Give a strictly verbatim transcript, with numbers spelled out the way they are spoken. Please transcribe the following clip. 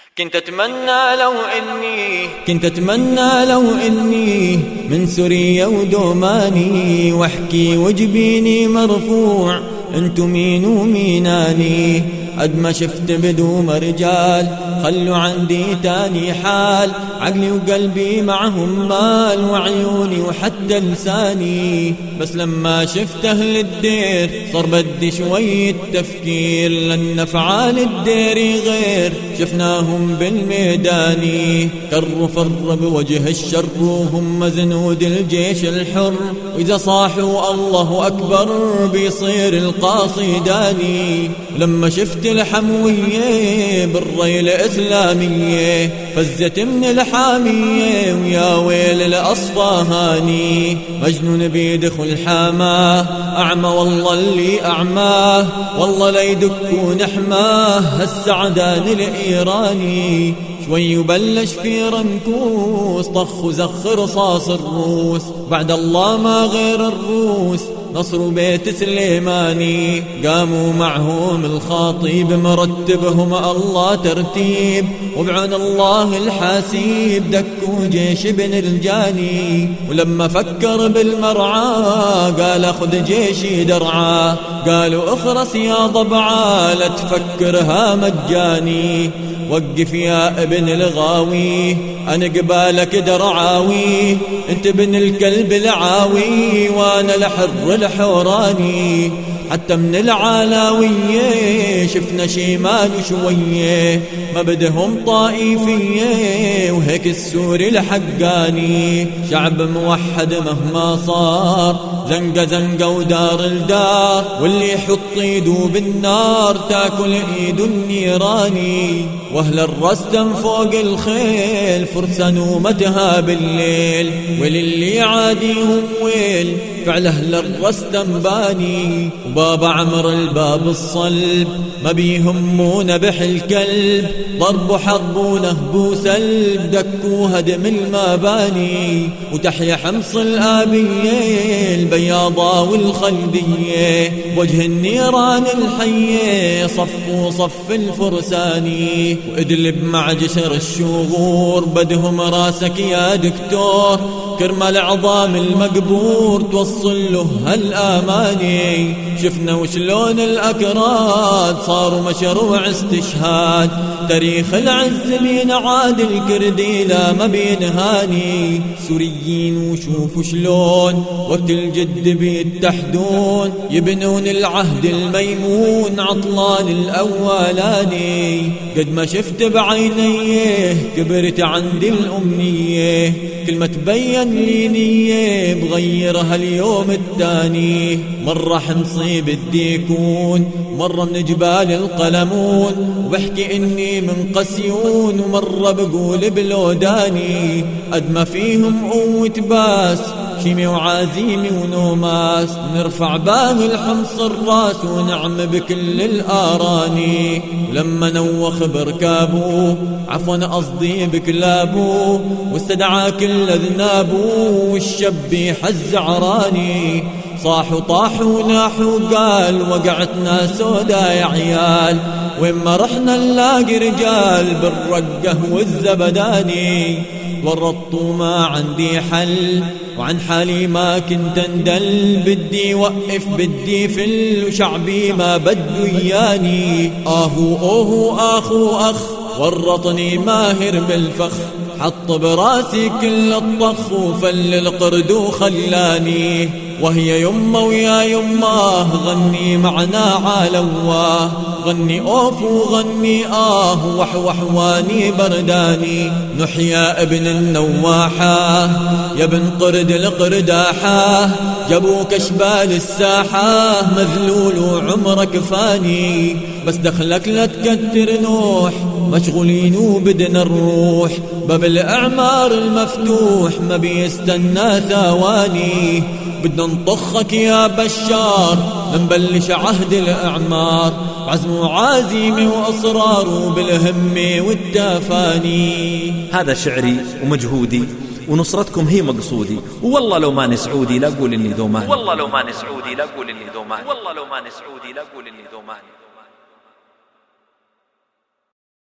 كنت أتمنى لو إني كنت أتمنى لو إني من سوريا ودوماني، واحكي وجبيني مرفوع انتو مين وميناني. قد ما شفت بدوم رجال خلوا عندي تاني حال، عقلي وقلبي معهم مال وعيوني وحتى لساني. بس لما شفت أهل الدير صار بدي شوية تفكير، لأن أفعال الدير غير شفناهم بالميداني. كروا فر بوجه الشر وهم زنود الجيش الحر، وإذا صاحوا الله أكبر بيصير القاصداني. لما شفت الحموية بالريل إسلامية فزت من الحامية، ويا ويل الأصفهاني. مجنون بيدخل حماه أعمى والله اللي أعماه، والله ليدكون حماه هالسعدان الإيراني. شوي وبلش في رنكوس طخ وزخ رصاص الروس، بعد الله ما غير الروس نصروا بيت سليماني. قاموا معهم الخاطيب مرتبهم الله ترتيب، وبعون الله الحاسيب دكوا جيش ابن الجاني. ولما فكر بالمرعى قال اخذ جيشي درعا، قالوا اخرس يا ضبعا لا تفكرها مجاني. وقف يا ابن الغاوي أنا قبالك درعاوي، انت ابن الكلب العاوي وانا الحر الحوراني. حتى من العلاوية شفنا شيمان شوية ما بدهم طائفية، وهيك السوري الحقاني شعب موحد مهما صار، زنقة زنقة ودار الدار، واللي يحط ايده بالنار تاكل ايده النيراني. واهل الرستم فوق الخيل فرسان ومتها بالليل، وللي يعاديهم ويل فعل اهل الرستم باني. وبابا عمر الباب الصلب ما بيهمونا بحل كلب، ضربوا حضبونا هبو سلب دكوا هدم المباني. وتحيا حمص الآبية البياضة والخلدية، وجه النيران الحية صفوا صف الفرساني. وادلب مع جسر الشغور بدهم راسك يا دكتور، كرمال عظام المقبور توصل له هالآماني. شفنا وشلون الأكراد صاروا مشروع استشهاد، تاريخ العز بينعاد الكردي لا ما بينهاني. سوريين وشوفوا شلون وقت الجد بيتحدون، يبنون العهد الميمون عطلان الأولاني. قد ما شفت بعينيه كبرت عندي الأمنية، كل ما تبين لي نية بغيرها اليوم التاني. مرة حمصي بدي يكون، مرة من جبال القلمون، وبحكي إني من قسيون، ومرة بقول بلوداني. قد ما فيهم قوة باس شيمي وعازيمي ونوماس، نرفع باه الحمص الراس ونعم بكل الآراني. ولما نوخ بركابو عفوا قصدي بكلابو، واستدعى كل ذنابو والشب حز عراني. صاحوا طاحوا ناحوا قال وقعتنا سودا يا عيال، وين ما رحنا نلاقي رجال بالرقة والزبداني. ورطوا ما عندي حل وعن حالي ما كنت اندل، بدي وقف بدي فل وشعبي ما بده اياني. اهو اوهو اخو اخ ورطني ماهر بالفخ، حط براسي كل الطخ وفل القرد وخلاني. وهي يمه ويا يماه غني معنا عالواه، غني اوف وغني اه وحوح واني برداني. نحيا ابن النواحة يا ابن قرد القرداحة، جابوك اشبال الساحة مذلول وعمرك فاني. بس دخلك لا تكتر نوح مشغولين وبدنا نروح، باب الأعمار المفتوح ما بيستنى ثواني. بدنا نطخك يا بشار نبلش عهد الأعمار، عزم وعازيمي وأصرار وبالهمة والتفاني. هذا شعري ومجهودي ونصرتكم هي مقصودي، والله لو ماني سعودي لا أقول إني ذوماني، والله لو ماني سعودي لا أقول إني ذوماني، والله لو ماني سعودي لا أقول إني ذوماني.